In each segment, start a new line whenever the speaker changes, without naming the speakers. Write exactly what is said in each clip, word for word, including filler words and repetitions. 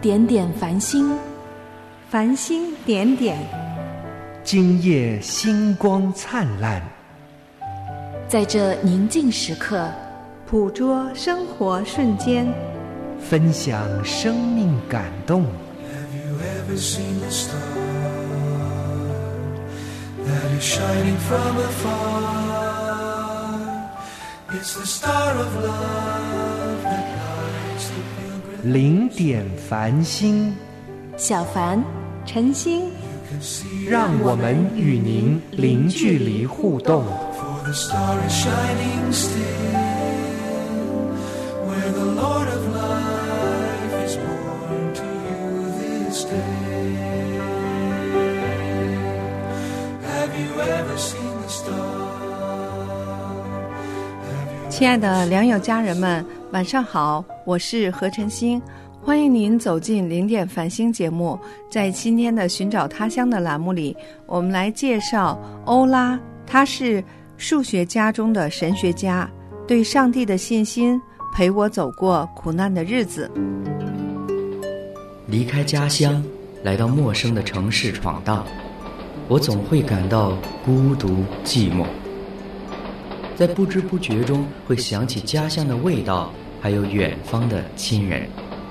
点点繁星，
繁星点点，
今夜星光灿烂。
在这宁静时刻，
捕捉生活瞬间，
分享生命感动。
Have you ever seen the star that is shining from afar? It's the star of love that lights the pilgrim.
零点繁星，
小凡、
晨星，
让我们与您零距离互动。
For the star is shining still, where the Lord of life is born to you this day. Have you ever seen the star?
亲爱的良友家人们，晚上好，我是何晨星，欢迎您走进零点繁星节目。在今天的寻找他乡的栏目里，我们来介绍欧拉，他是数学家中的神学家，对上帝的信心陪我走过苦难的日子。
离开家乡，来到陌生的城市闯荡，我总会感到孤独寂寞。在不知不觉中，会想起家乡的味道，还有远方的亲人。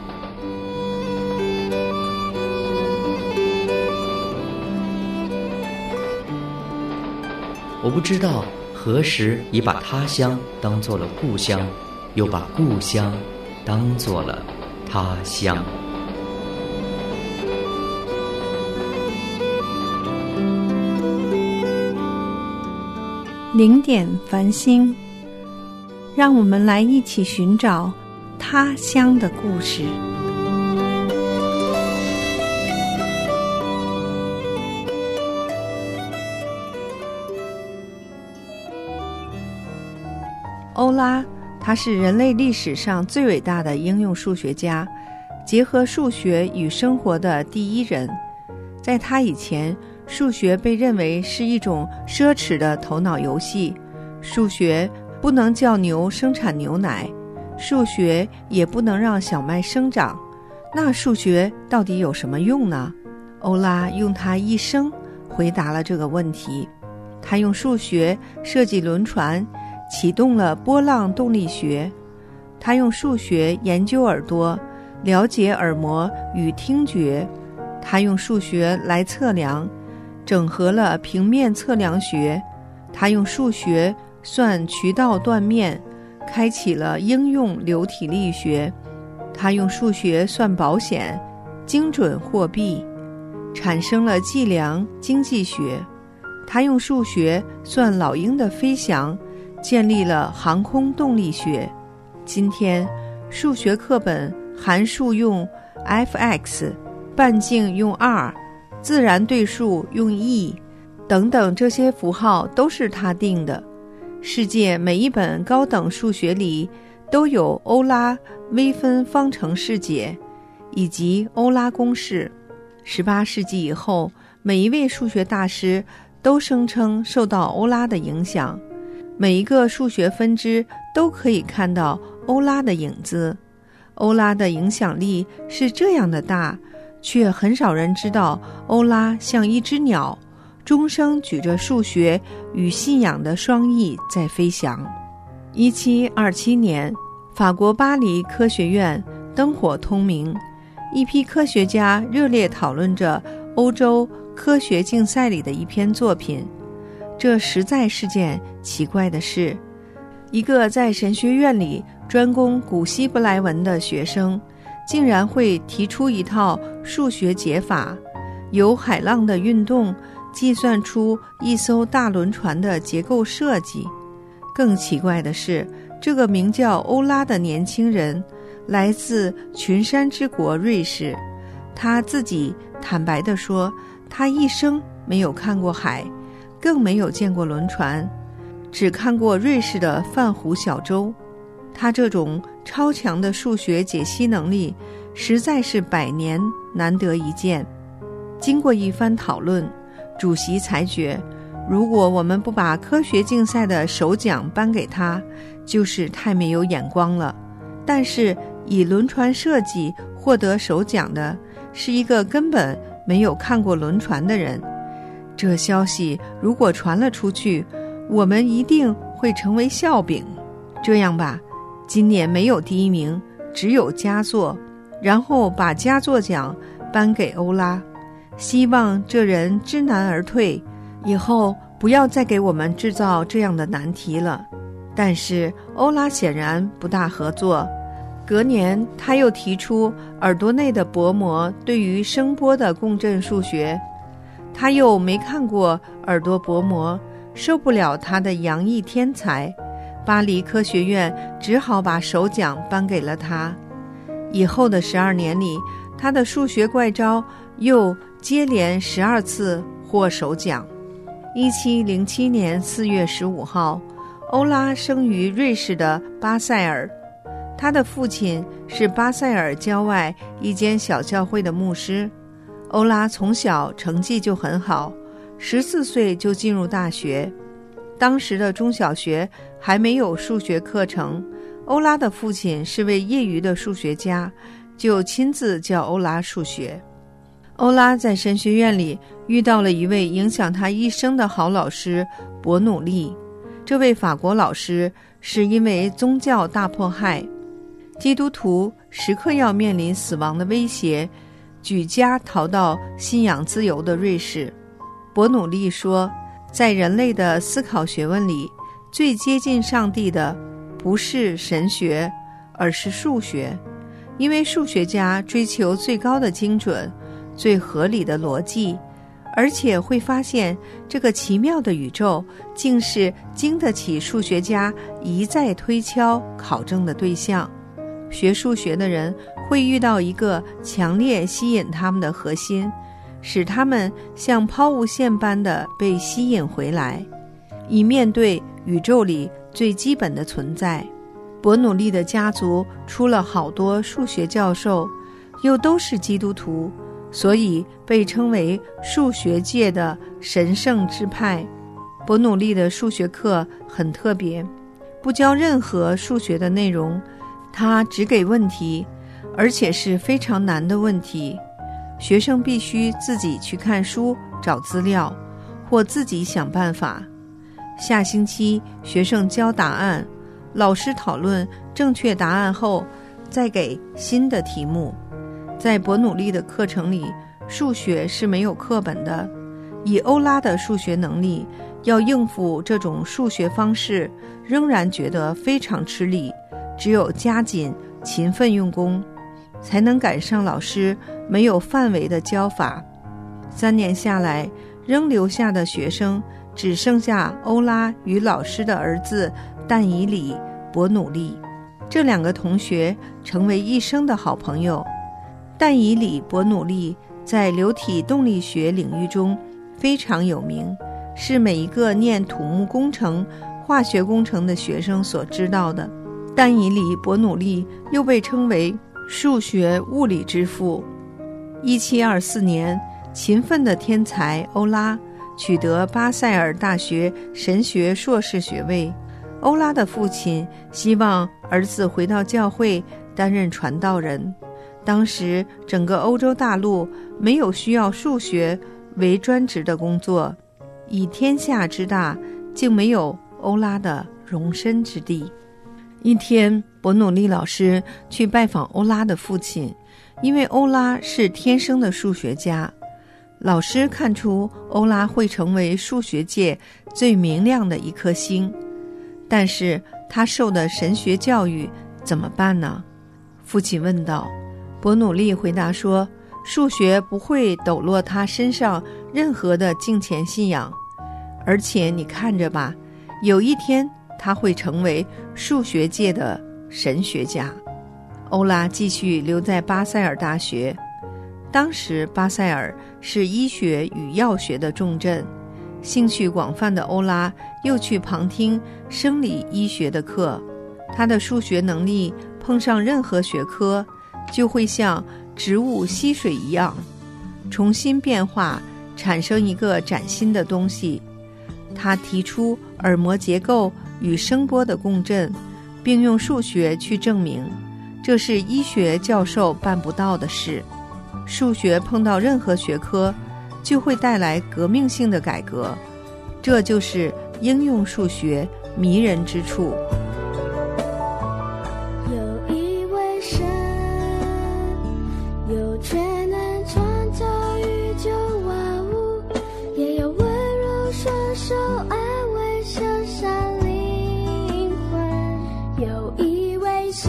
我不知道何时已把他乡当作了故乡，又把故乡当作了他乡。
零点繁星，让我们来一起寻找他乡的故事。欧拉，他是人类历史上最伟大的应用数学家，结合数学与生活的第一人。在他以前，数学被认为是一种奢侈的头脑游戏，数学不能叫牛生产牛奶，数学也不能让小麦生长。那数学到底有什么用呢？欧拉用他一生回答了这个问题。他用数学设计轮船，启动了波浪动力学。他用数学研究耳朵，了解耳膜与听觉。他用数学来测量，整合了平面测量学。他用数学算渠道断面，开启了应用流体力学。他用数学算保险，精准货币，产生了计量经济学。他用数学算老鹰的飞翔，建立了航空动力学。今天数学课本函数用 F X， 半径用 R， 自然对数用 E 等等，这些符号都是他定的。世界每一本高等数学里都有欧拉微分方程式解以及欧拉公式。十八世纪以后，每一位数学大师都声称受到欧拉的影响，每一个数学分支都可以看到欧拉的影子。欧拉的影响力是这样的大，却很少人知道欧拉像一只鸟，终生举着数学与信仰的双翼在飞翔。一七二七年，法国巴黎科学院灯火通明，一批科学家热烈讨论着欧洲科学竞赛里的一篇作品。这实在是件奇怪的事，一个在神学院里专攻古希伯来文的学生，竟然会提出一套数学解法，由海浪的运动计算出一艘大轮船的结构设计。更奇怪的是，这个名叫欧拉的年轻人来自群山之国瑞士，他自己坦白地说，他一生没有看过海，更没有见过轮船，只看过瑞士的泛湖小舟。他这种超强的数学解析能力实在是百年难得一见。经过一番讨论，主席裁决，如果我们不把科学竞赛的首奖颁给他，就是太没有眼光了。但是以轮船设计获得首奖的是一个根本没有看过轮船的人。这消息如果传了出去，我们一定会成为笑柄。这样吧，今年没有第一名，只有佳作，然后把佳作奖颁给欧拉，希望这人知难而退，以后不要再给我们制造这样的难题了。但是欧拉显然不大合作，隔年他又提出耳朵内的薄膜对于声波的共振数学，他又没看过耳朵薄膜，受不了他的洋溢天才，巴黎科学院只好把首奖颁给了他。以后的十二年里，他的数学怪招又接连十二次获首奖。一七零七年四月十五号，欧拉生于瑞士的巴塞尔，他的父亲是巴塞尔郊外一间小教会的牧师。欧拉从小成绩就很好，十四岁就进入大学。当时的中小学还没有数学课程，欧拉的父亲是位业余的数学家，就亲自教欧拉数学。欧拉在神学院里遇到了一位影响他一生的好老师伯努利。这位法国老师是因为宗教大迫害，基督徒时刻要面临死亡的威胁，举家逃到信仰自由的瑞士。伯努利说，在人类的思考学问里，最接近上帝的不是神学，而是数学，因为数学家追求最高的精准，最合理的逻辑，而且会发现这个奇妙的宇宙竟是经得起数学家一再推敲考证的对象。学数学的人会遇到一个强烈吸引他们的核心，使他们像抛物线般的被吸引回来，以面对宇宙里最基本的存在。伯努利的家族出了好多数学教授，又都是基督徒，所以被称为数学界的神圣之派。伯努利的数学课很特别，不教任何数学的内容，他只给问题，而且是非常难的问题。学生必须自己去看书找资料，或自己想办法。下星期学生交答案，老师讨论正确答案后再给新的题目。在伯努利的课程里，数学是没有课本的，以欧拉的数学能力，要应付这种数学方式仍然觉得非常吃力，只有加紧勤奋用功，才能赶上老师没有范围的教法。三年下来，仍留下的学生只剩下欧拉与老师的儿子但以理、伯努利。这两个同学成为一生的好朋友。但以理、伯努利在流体动力学领域中非常有名，是每一个念土木工程、化学工程的学生所知道的。但以理、伯努利又被称为数学物理之父。一七二四年，勤奋的天才欧拉取得巴塞尔大学神学硕士学位。欧拉的父亲希望儿子回到教会担任传道人。当时整个欧洲大陆没有需要数学为专职的工作，以天下之大，竟没有欧拉的容身之地。一天，伯努利老师去拜访欧拉的父亲，因为欧拉是天生的数学家。老师看出欧拉会成为数学界最明亮的一颗星，但是他受的神学教育怎么办呢？父亲问道。伯努利回答说，数学不会抖落他身上任何的敬虔信仰，而且你看着吧，有一天他会成为数学界的神学家。欧拉继续留在巴塞尔大学。当时巴塞尔是医学与药学的重镇，兴趣广泛的欧拉又去旁听生理医学的课。他的数学能力碰上任何学科，就会像植物吸水一样，重新变化，产生一个崭新的东西。他提出耳膜结构与声波的共振，并用数学去证明， 这是医学教授办不到的事。数学碰到任何学科，就会带来革命性的改革，这就是应用数学迷人之处。
有一位神，有权能创造宇宙万物，也有温柔双手安慰受伤灵魂。有一位神，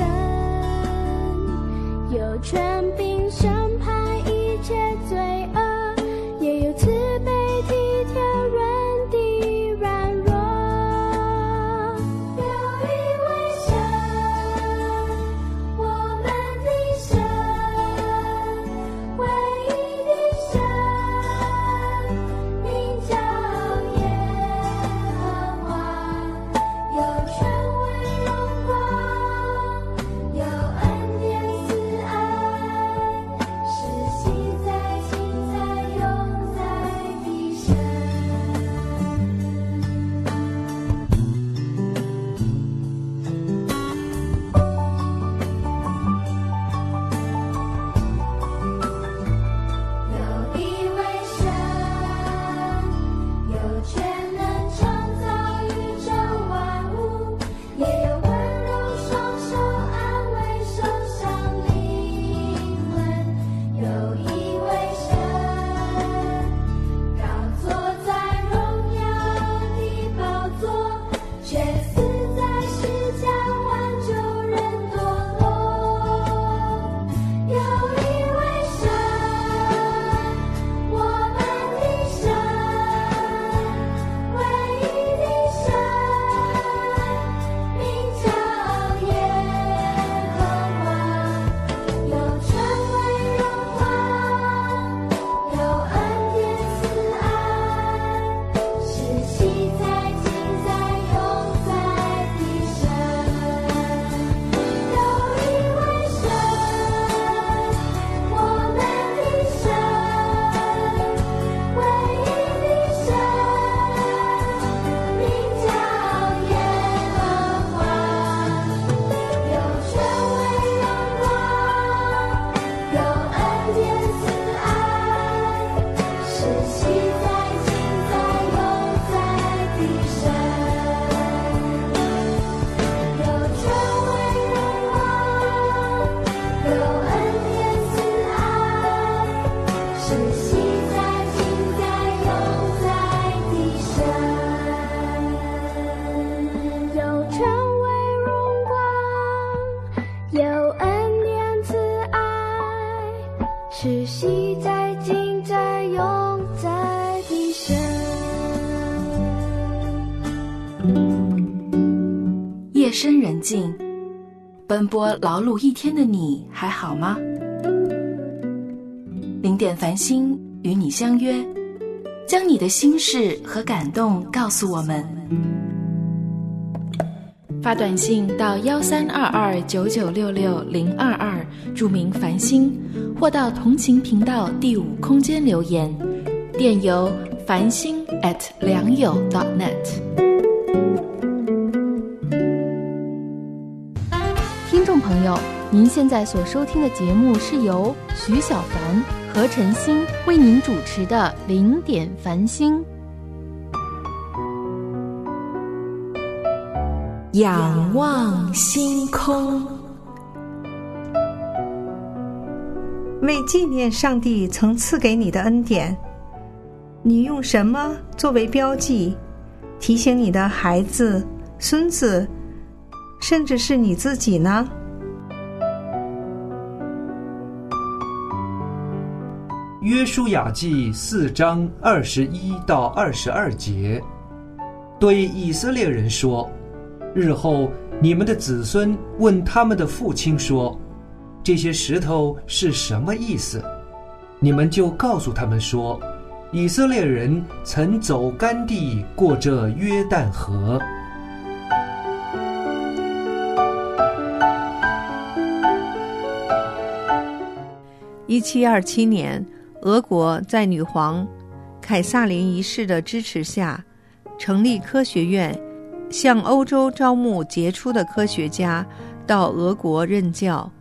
有权柄审判一切罪恶，也有慈悲体贴人的软弱。有一位神，我们的神，唯一的神，名叫耶和华。有权威荣光，有恩典慈爱，是昔在今在永在的神。有一位神，有权能创造宇宙万物，也有温柔双手安慰受伤灵魂。有一位神，高坐在荣耀的宝座，却死在世上挽救人堕落。有一位神，我们的神，唯一的神，名叫耶和华。有权威荣光，有恩典慈爱，是昔在今在永在的神。有一位神，我们的神，唯一的神，名叫耶和华。有权威荣光，有恩典慈爱，是昔在今在永在的神。有权威荣光，有恩典慈爱，是昔在今在永在的神。有权威荣光，有恩典慈爱，是昔在今在永在的神。
夜深人静，奔波劳碌一天的你还好吗？零点繁星与你相约，将你的心事和感动告诉我们。发短信到幺三二二九九六六零二二，注明繁星，或到同情频道第五空间留言，电邮繁星 at 良友 .net。
听众朋友，您现在所收听的节目是由徐小凡、何晨星为您主持的零点繁星。
仰望星空。
为纪念上帝曾赐给你的恩典，你用什么作为标记，提醒你的孩子、孙子，甚至是你自己呢？
约书亚记四章二十一到二十二节，对以色列人说，日后你们的子孙问他们的父亲说，这些石头是什么意思？你们就告诉他们说，以色列人曾走干地过这约旦河。
一七二七年，俄国在女皇凯撒琳一世的支持下，成立科学院，向欧洲招募杰出的科学家到俄国任教。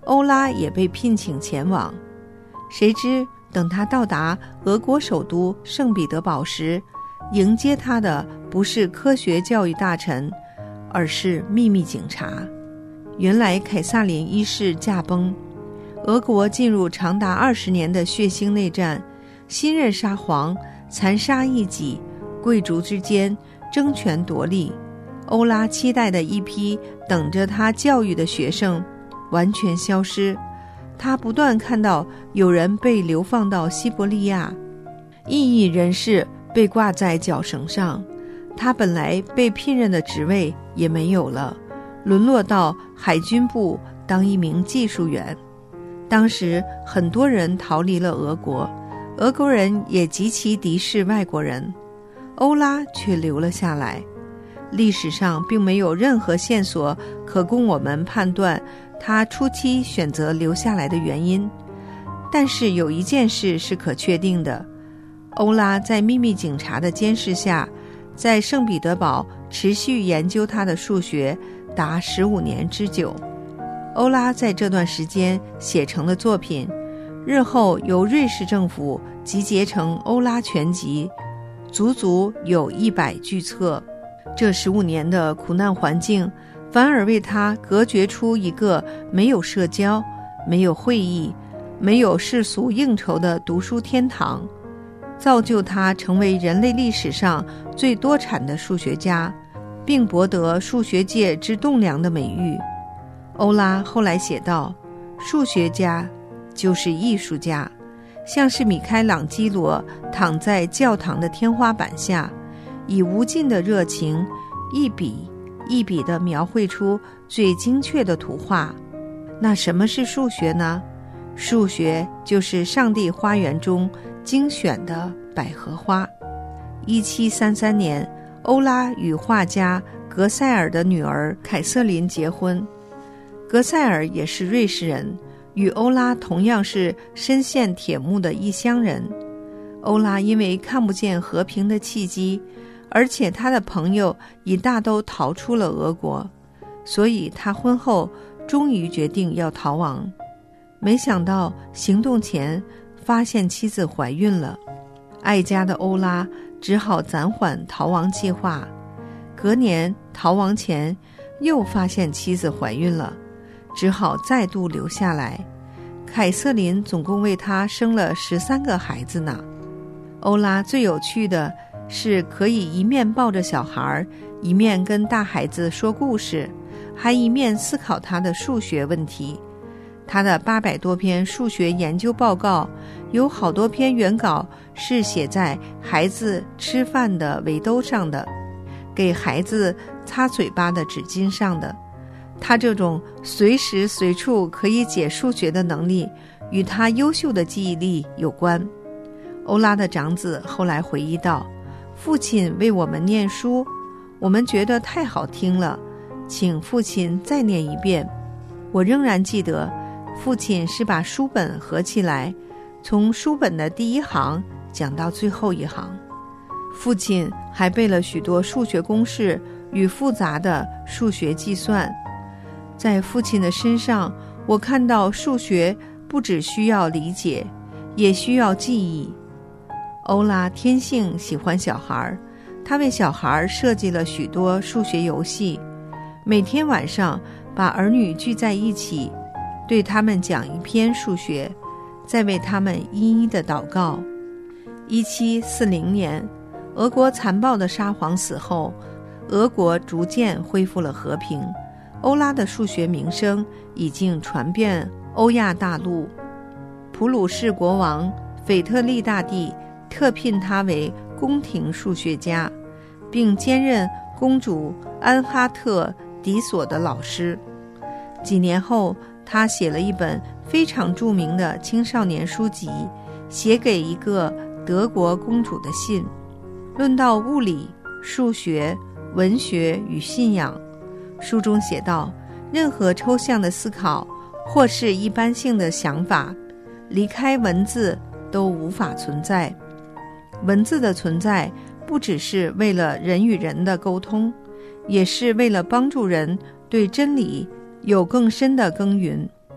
欧拉也被聘请前往。谁知等他到达俄国首都圣彼得堡时，迎接他的不是科学教育大臣，而是秘密警察。原来凯撒林一世驾崩，俄国进入长达二十年的血腥内战，新任沙皇残杀异己，贵族之间争权夺利。欧拉期待的一批等着他教育的学生完全消失，他不断看到有人被流放到西伯利亚，异议人士被挂在绞绳上，他本来被聘任的职位也没有了，沦落到海军部当一名技术员。当时很多人逃离了俄国，俄国人也极其敌视外国人，欧拉却留了下来。历史上并没有任何线索可供我们判断他初期选择留下来的原因，但是有一件事是可确定的，欧拉在秘密警察的监视下，在圣彼得堡持续研究他的数学达十五年之久。欧拉在这段时间写成的作品，日后由瑞士政府集结成《欧拉全集》，足足有一百巨册。这十五年的苦难环境，反而为他隔绝出一个没有社交、没有会议、没有世俗应酬的读书天堂，造就他成为人类历史上最多产的数学家，并博得数学界之栋梁的美誉。欧拉后来写道，数学家就是艺术家，像是米开朗基罗躺在教堂的天花板下，以无尽的热情一笔一笔地描绘出最精确的图画。那什么是数学呢？数学就是上帝花园中精选的百合花。一七三三年，欧拉与画家格塞尔的女儿凯瑟琳结婚。格塞尔也是瑞士人，与欧拉同样是深陷铁幕的异乡人。欧拉因为看不见和平的契机，而且他的朋友已大都逃出了俄国，所以他婚后终于决定要逃亡。没想到行动前发现妻子怀孕了，爱家的欧拉只好暂缓逃亡计划。隔年逃亡前又发现妻子怀孕了，只好再度留下来。凯瑟琳总共为他生了十三个孩子呢。欧拉最有趣的是可以一面抱着小孩，一面跟大孩子说故事，还一面思考他的数学问题。他的八百多篇数学研究报告，有好多篇原稿是写在孩子吃饭的围兜上的，给孩子擦嘴巴的纸巾上的。他这种随时随处可以解数学的能力，与他优秀的记忆力有关。欧拉的长子后来回忆道，父亲为我们念书，我们觉得太好听了，请父亲再念一遍。我仍然记得，父亲是把书本合起来，从书本的第一行讲到最后一行。父亲还背了许多数学公式与复杂的数学计算。在父亲的身上，我看到数学不只需要理解，也需要记忆。欧拉天性喜欢小孩，他为小孩设计了许多数学游戏，每天晚上把儿女聚在一起，对他们讲一篇数学，再为他们一一的祷告。一七四零年，俄国残暴的沙皇死后，俄国逐渐恢复了和平。欧拉的数学名声已经传遍欧亚大陆，普鲁士国王腓特烈大帝特聘他为宫廷数学家，并兼任公主安哈特迪索的老师。几年后，他写了一本非常著名的青少年书籍，写给一个德国公主的信，论到物理、数学、文学与信仰。书中写道，任何抽象的思考或是一般性的想法，离开文字都无法存在。文字的存在不只是为了人与人的沟通，也是为了帮助人对真理有更深的耕耘。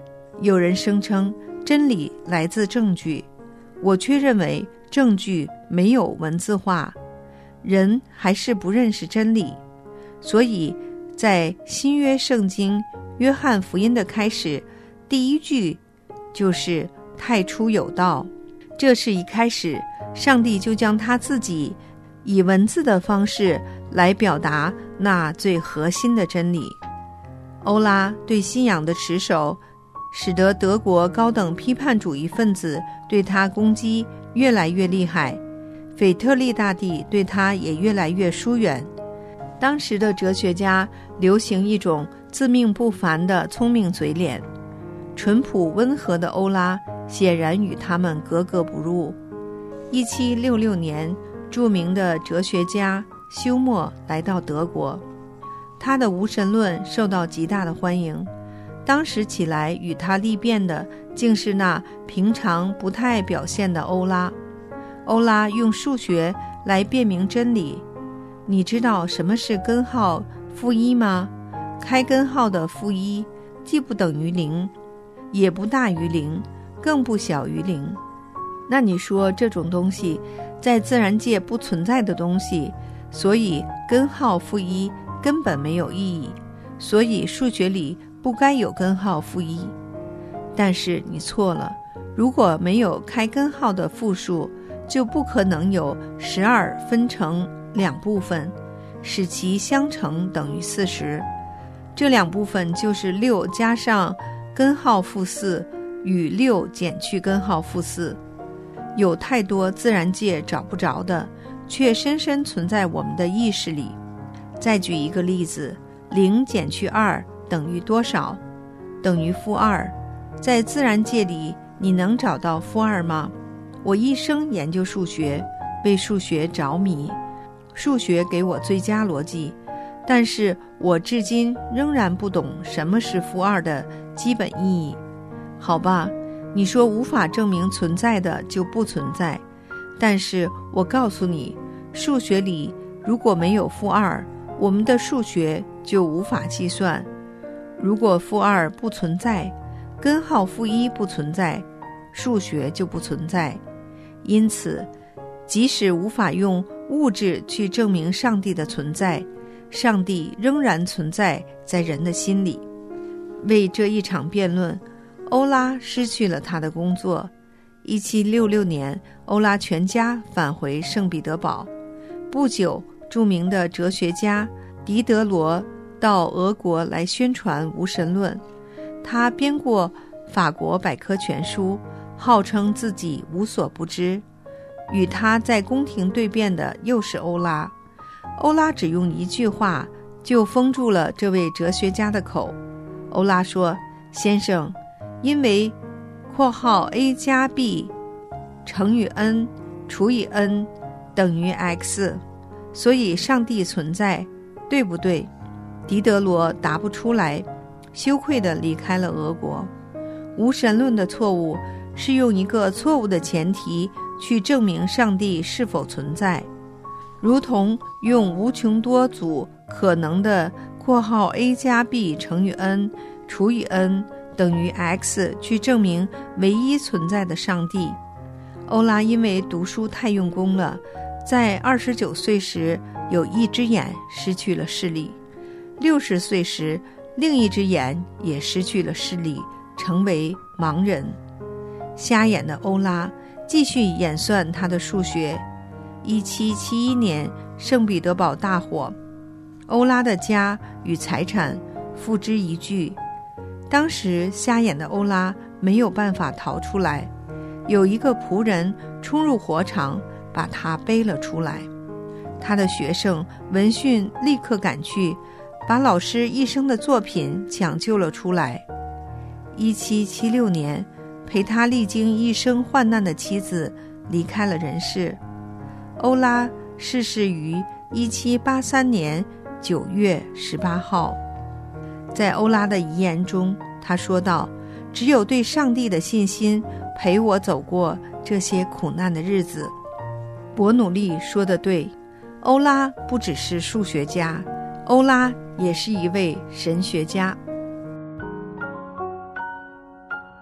有人声称真理来自证据，我却认为证据没有文字化，人还是不认识真理。所以在新约圣经约翰福音的开始，第一句就是太初有道。这是一开始上帝就将他自己以文字的方式来表达那最核心的真理。欧拉对信仰的持守，使得德国高等批判主义分子对他攻击越来越厉害，腓特烈大帝对他也越来越疏远。当时的哲学家流行一种自命不凡的聪明嘴脸，淳朴温和的欧拉显然与他们格格不入。一七六六年，著名的哲学家休谟来到德国，他的无神论受到极大的欢迎。当时起来与他立辩的竟是那平常不太表现的欧拉。欧拉用数学来辨明真理。你知道什么是根号负一吗？开根号的负一既不等于零，也不大于零，更不小于零。那你说这种东西在自然界不存在的东西，所以根号负一根本没有意义，所以数学里不该有根号负一。但是你错了，如果没有开根号的负数，就不可能有十二分成两部分，使其相乘等于四十。这两部分就是六加上根号负四与六减去根号负四。有太多自然界找不着的，却深深存在我们的意识里。再举一个例子，零减去二等于多少？等于负二。在自然界里，你能找到负二吗？我一生研究数学，为数学着迷，数学给我最佳逻辑，但是我至今仍然不懂什么是负二的基本意义。好吧，你说无法证明存在的就不存在，但是我告诉你，数学里如果没有负二，我们的数学就无法计算。如果负二不存在，根号负一不存在，数学就不存在。因此，即使无法用物质去证明上帝的存在，上帝仍然存在在人的心里。为这一场辩论，欧拉失去了他的工作。一七六六年，欧拉全家返回圣彼得堡。不久，著名的哲学家狄德罗到俄国来宣传无神论。他编过法国百科全书，号称自己无所不知。与他在宫廷对辩的又是欧拉。欧拉只用一句话就封住了这位哲学家的口。欧拉说：先生，因为括号 a 加 b 乘以 n 除以 n 等于 x， 所以上帝存在，对不对？狄德罗答不出来，羞愧地离开了俄国。无神论的错误是用一个错误的前提去证明上帝是否存在，如同用无穷多组可能的括号 a 加 b 乘以 n 除以 n 等于 x 去证明唯一存在的上帝。欧拉因为读书太用功了，在二十九岁时有一只眼失去了视力，六十岁时另一只眼也失去了视力，成为盲人。瞎眼的欧拉继续演算他的数学。一七七一年，圣彼得堡大火，欧拉的家与财产付之一炬。当时瞎眼的欧拉没有办法逃出来，有一个仆人冲入火场，把他背了出来。他的学生闻讯立刻赶去，把老师一生的作品抢救了出来。一七七六年，陪他历经一生患难的妻子离开了人世。欧拉逝世于一七八三年九月十八号。在欧拉的遗言中，他说道：只有对上帝的信心陪我走过这些苦难的日子。伯努利说得对，欧拉不只是数学家，欧拉也是一位神学家。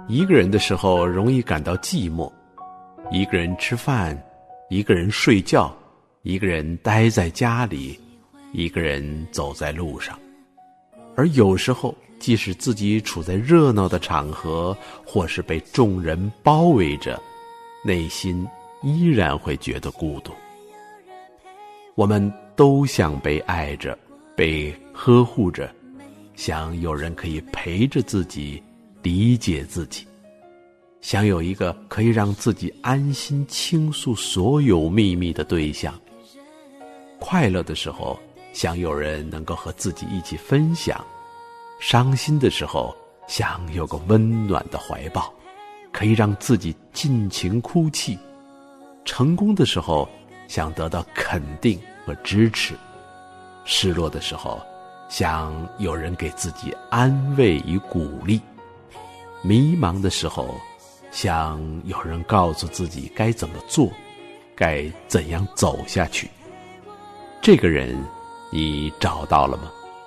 一个人的时候容易感到寂寞，一个人吃饭，一个人睡觉，一个人待在家里，一个人走在路上。而有时候即使自己处在热闹的场合，或是被众人包围着，内心依然会觉得孤独。我们都想被爱着，被呵护着，想有人可以陪着自己，理解自己，想有一个可以让自己安心倾诉所有秘密的对象。快乐的时候，想有人能够和自己一起分享；伤心的时候，想有个温暖的怀抱，可以让自己尽情哭泣；成功的时候，想得到肯定和支持；失落的时候，想有人给自己安慰与鼓励；迷茫的时候，想有人告诉自己该怎么做，该怎样走下去。这个人你找到了吗？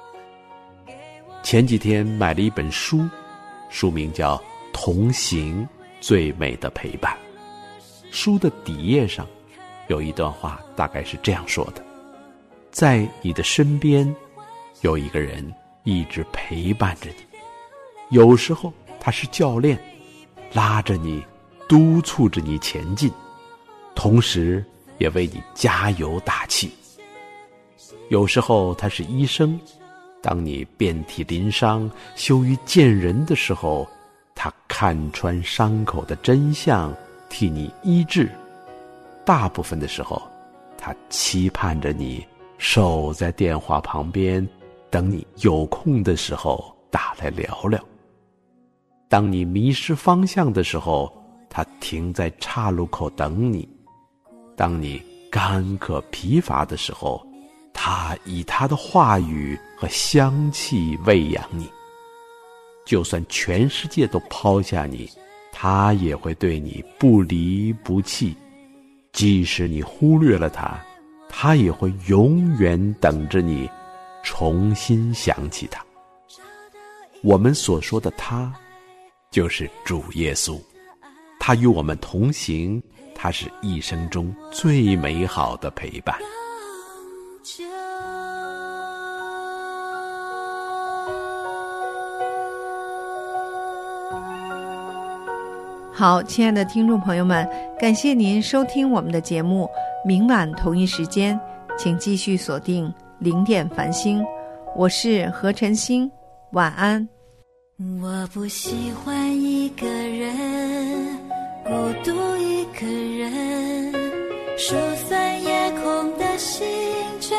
前几天买了一本书，书名叫《同行最美的陪伴》。书的底页上有一段话，大概是这样说的：在你的身边有一个人一直陪伴着你，有时候他是教练，拉着你，督促着你前进，同时也为你加油打气。有时候他是医生，当你遍体鳞伤，羞于见人的时候，他看穿伤口的真相，替你医治。大部分的时候，他期盼着你守在电话旁边，等你有空的时候打来聊聊。当你迷失方向的时候，他停在岔路口等你。当你干渴疲乏的时候，他以他的话语和香气喂养你。就算全世界都抛下你，他也会对你不离不弃。即使你忽略了他，他也会永远等着你重新想起他。我们所说的他，就是主耶稣。他与我们同行，他是一生中最美好的陪伴。
好，亲爱的听众朋友们，感谢您收听我们的节目。明晚同一时间，请继续锁定零点繁星。我是何晨星，晚安。
我不喜欢一个人，孤独一个人，疏散夜空的星辰，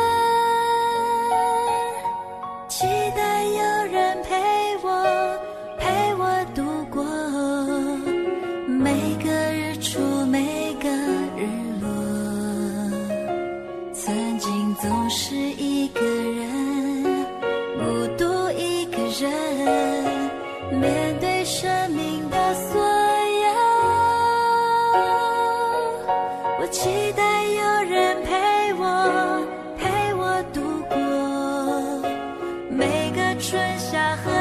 期待有人陪我，陪我度过每个日出，每个日落。曾经总是一个人，孤独一个人，面对生命的所有。我期待有人陪我，陪我度过每个春夏和